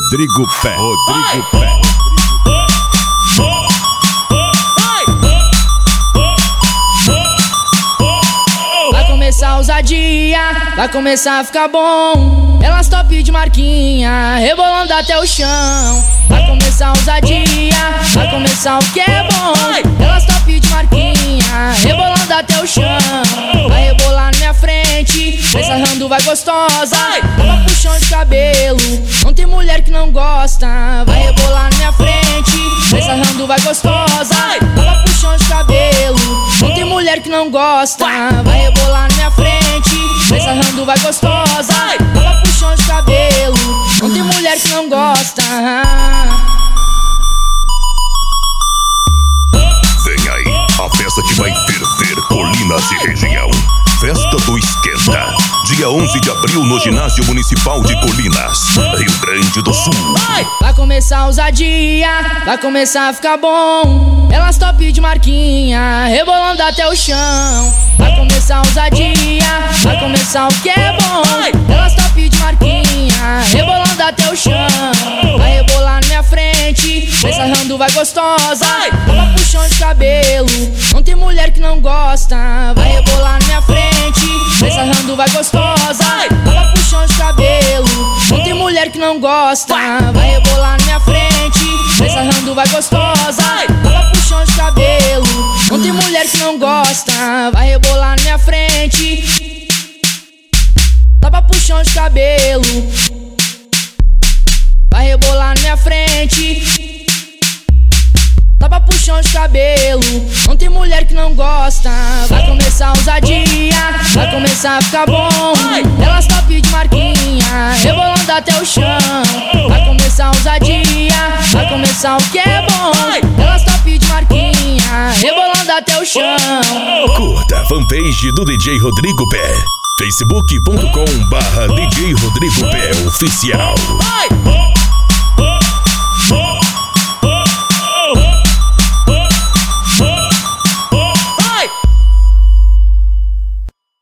Rodrigo Pé. Rodrigo Pé. Vai começar a ousadia, vai começar a ficar bom. Elas top de marquinha, rebolando até o chão. Vai começar a ousadia, vai começar o que é bom. Elas top de marquinha, rebolando até o chão. Vai rebolar na minha frente, vai sarrando, vai gostosa. Toma puxão de cabelo, não tem mulher que não gosta. Vai rebolar na minha frente, vai sarrando, vai gostosa. Toma puxão de cabelo, não tem mulher que não gosta. Vai rebolar na minha frente, vai sarrando, vai gostosa. Toma puxão de cabelo, não tem mulher que não gosta. Vem aí, a festa que vai ferver Colinas e região. Festa do Esquenta, dia 11 de abril no Ginásio Municipal de Colinas, Rio Grande do Sul. Vai começar a ousadia, vai começar a ficar bom. Elas top de marquinha, rebolando até o chão. Vai começar a ousadia, vai começar o que é bom. Elas top de marquinha, rebolando até o chão. Vai rebolar na minha frente, vai sarrando, vai gostosa. Toma puxão de cabelo, não tem mulher que não gosta. Vai rebolar na minha frente, vai sarrando, vai gostosa. Toma puxão de cabelo, não tem mulher que não gosta. Vai rebolar na minha frente, vai sarrando, vai gostosa. Toma puxão de cabelo, não tem mulher que não gosta. Vai rebolar na minha frente, toma puxão de cabelo. Vai rebolar na minha frente, tapa puxão de cabelo, não tem mulher que não gosta. Vai começar a ousadia, vai começar a ficar bom. Elas top de marquinha, rebolando até o chão. Vai começar a ousadia, vai começar o que é bom. Elas top de marquinha, rebolando até o chão. Curta a fanpage do DJ Rodrigo Pé, facebook.com/DJ Rodrigo Pé Oficial.